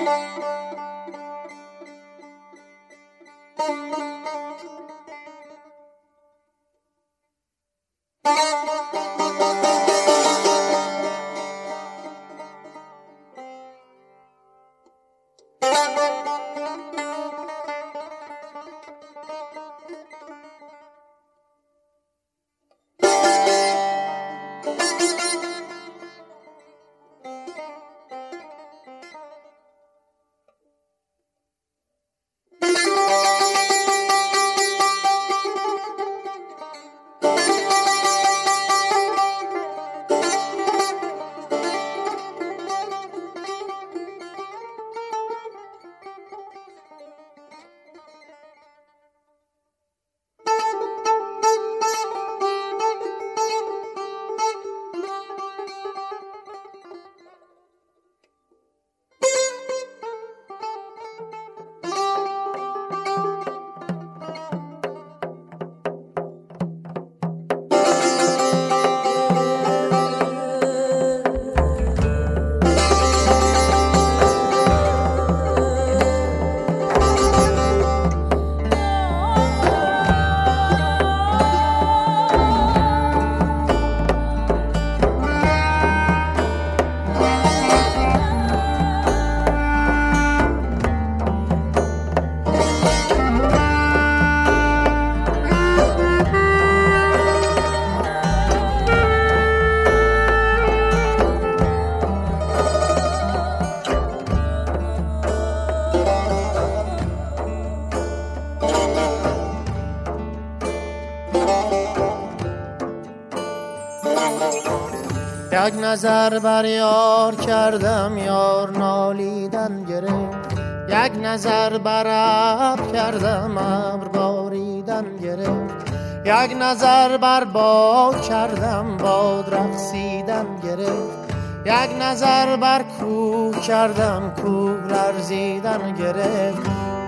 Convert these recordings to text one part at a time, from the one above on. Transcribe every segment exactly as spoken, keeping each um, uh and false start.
یک نظر بر یار کردم یار نالیدن گرفت، یک نظر بر ابر کردم ابر باریدن گرفت، یک نظر بر باد کردم باد رقصیدن گرفت، یک نظر بر کوه کردم کوه لرزیدن گرفت،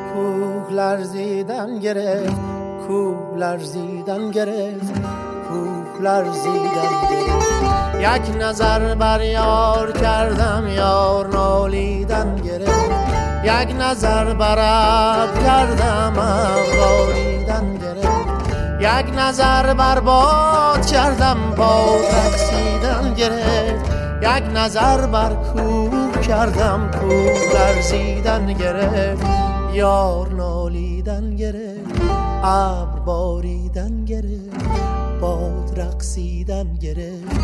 کوه لرزیدن گرفت، کوه لرزیدن گرفت، کوه لرزیدن گرفت. یک نظر بر یار کردم یار نالیدن گرفت، یک نظر بر ابر کردم ابر باریدن گرفت، یک نظر بر باد کردم باد رقصیدن گرفت، یک نظر بر کوه کردم کوه لرزیدن گرفت. یار نالیدن گرفت، ابر باریدن گرفت، باد رقصیدن گرفت،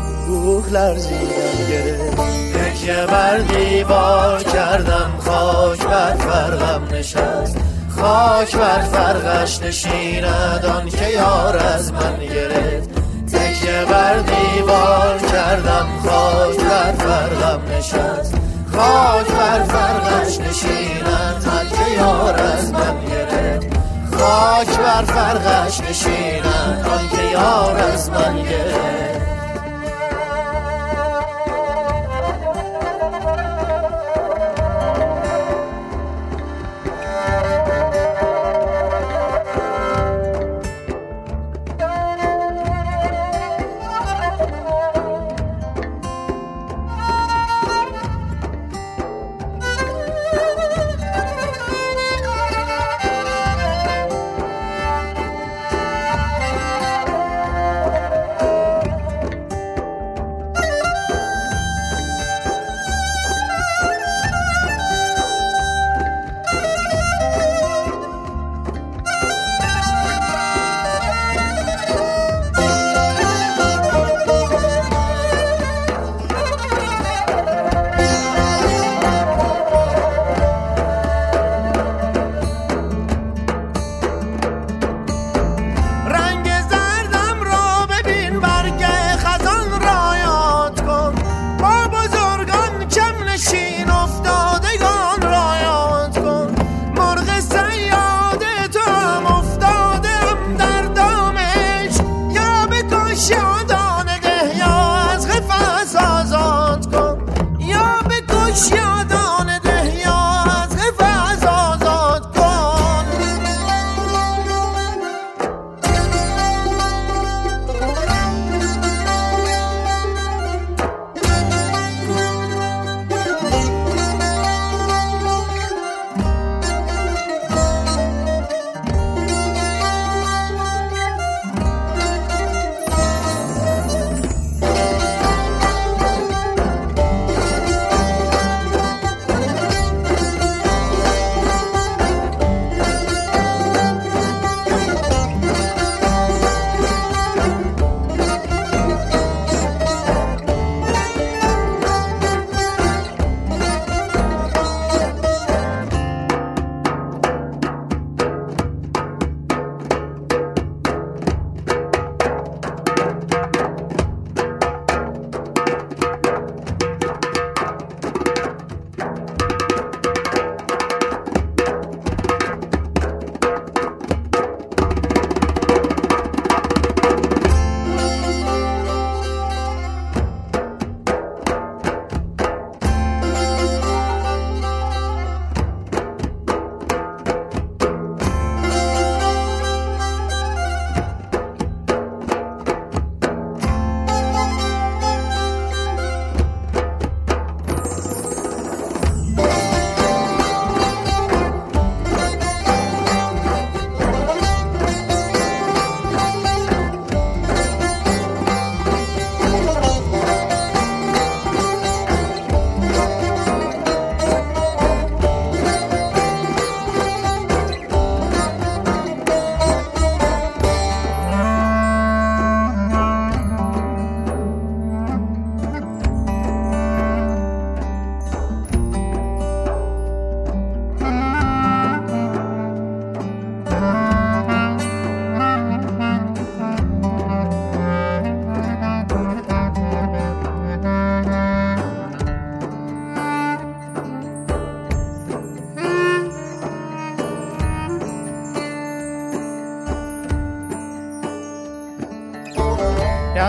کوه لرزیدن گرفت. تکیه بر دیوار کردم خاک بر فرقم نشست، خاک بر فرقش نشیند آن که یار از من گرفت. تکیه بر دیوار کردم خاک بر فرقم نشست، خاک بر فرقش نشیند آن که یار از من گرفت. خاک بر فرقش نشیند آن که یار از من گرفت.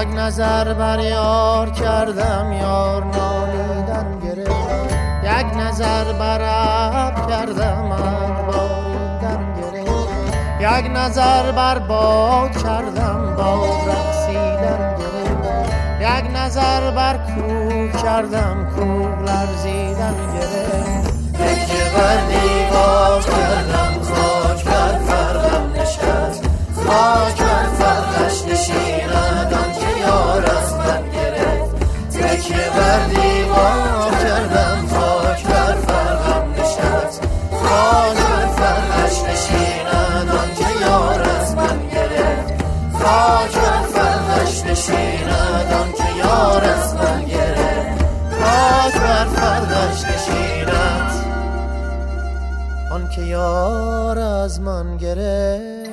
یک نظر بر یار کردم یار نالیدن گرفت، یک نظر بر ابر کردم ابر باریدن گرفت، یک نظر بر باد کردم باد رقصیدن گرفت، یک نظر بر کوه کردم کوه لرزیدن گرفت. تکیه بر دیوار کردم خاک بر فرقم نشست، خاک بر فرقش نشیند آن که یار از من گرفت. تکیه بر دیوار کردم خاک بر فرقم نشست، خاک بر فرقش نشیند آن که یار از من گرفت، خاک بر فرقش نشیند آن که یار از من گرفت، خاک بر فرقش نشیند آن که یار از من گرفت.